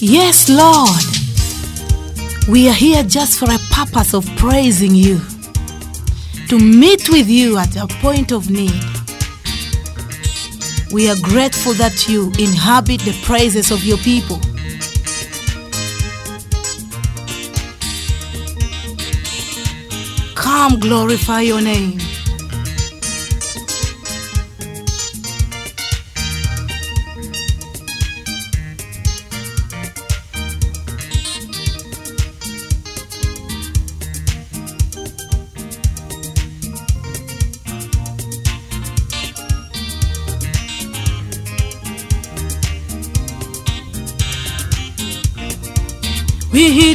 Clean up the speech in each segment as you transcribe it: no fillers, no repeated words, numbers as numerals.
Yes, Lord. We are here just for a purpose of praising you, to meet with you at a point of need. We are grateful that you inhabit the praises of your people. Come, glorify your name. We're here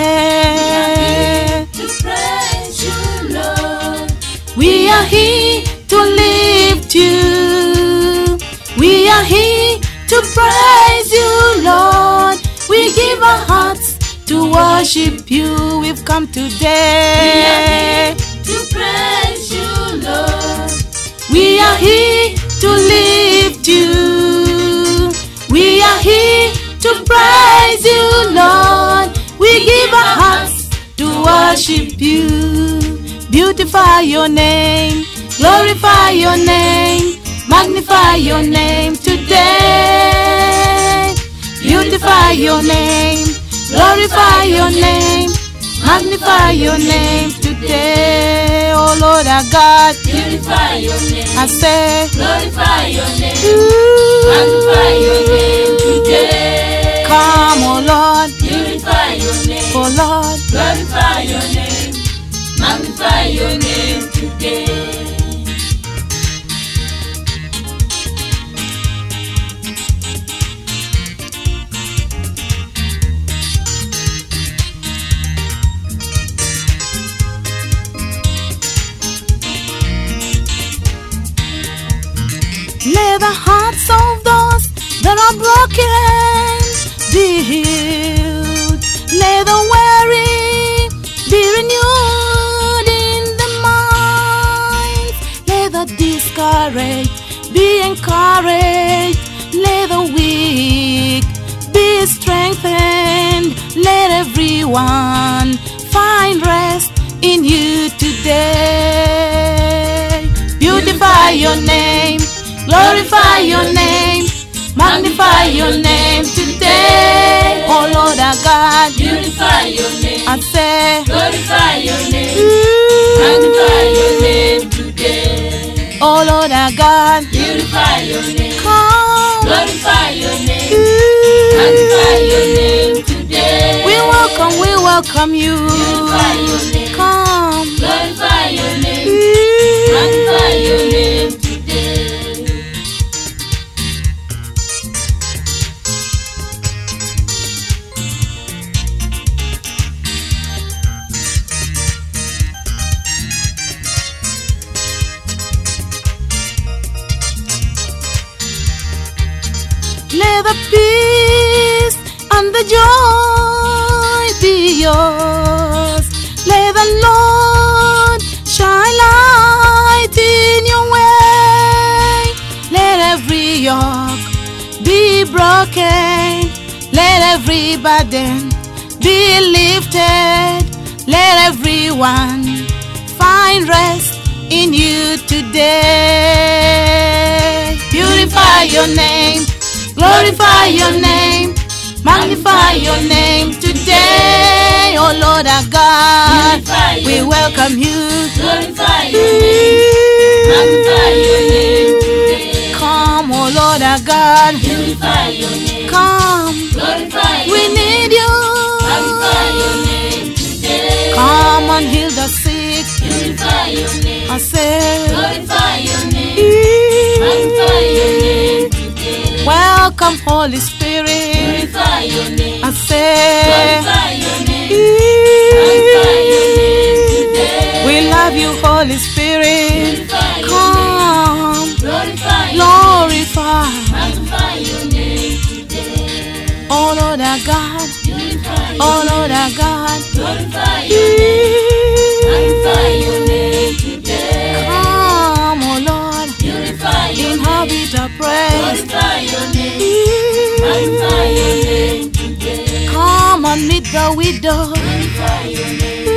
today to praise you, Lord. We are here to lift you. We are here to praise you, Lord. We give our hearts to worship you. We've come today to praise you, Lord. We are here to lift you. We are here to praise you, Lord. We give our hearts to worship you. Beautify your name, glorify your name, magnify your name today. Beautify your name, glorify your name, magnify your name today. Oh Lord our God, beautify your name. I say, glorify your name, magnify your name today. Come, oh Lord, beautify your name. Oh Lord, glorify your name, magnify your name today. May the hearts of those that are broken be healed. Let the weary be renewed in the mind. Let the discouraged be encouraged. Let the weak be strengthened. Let everyone find rest in you today. Beautify your name, glorify your name, magnify your name today. Oh Lord our God, beautify your name. I say, glorify your name, magnify your name today. Oh Lord our God, beautify your name. Come, glorify your name, magnify your name today. We welcome you. Beautify your name. Come, glorify your name, magnify your name today. Let the peace and the joy be yours. Let the Lord shine light in your way. Let every yoke be broken. Let every burden be lifted. Let everyone find rest in you today. Beautify your name, glorify your name, magnify your name today. Oh Lord our God, we welcome you. Glorify your name, magnify your name today. Come, oh Lord our God, beautify your name. Come, glorify your we need you. Magnify your name today. Come and heal the sick. Beautify your name. I say, glorify your name, magnify your name today. Welcome Holy Spirit. Glorify your name. I say, glorify your name, magnify your name today. We love you, Holy Spirit. Glorify Come, glorify, glorify, magnify your name today. Oh Lord our God, oh Lord our God, glorify your name, magnify your name today. Come, oh Lord, beautify your inhabit our praise. Glorify your name, magnify your name today. and meet the widow. Glorify your name.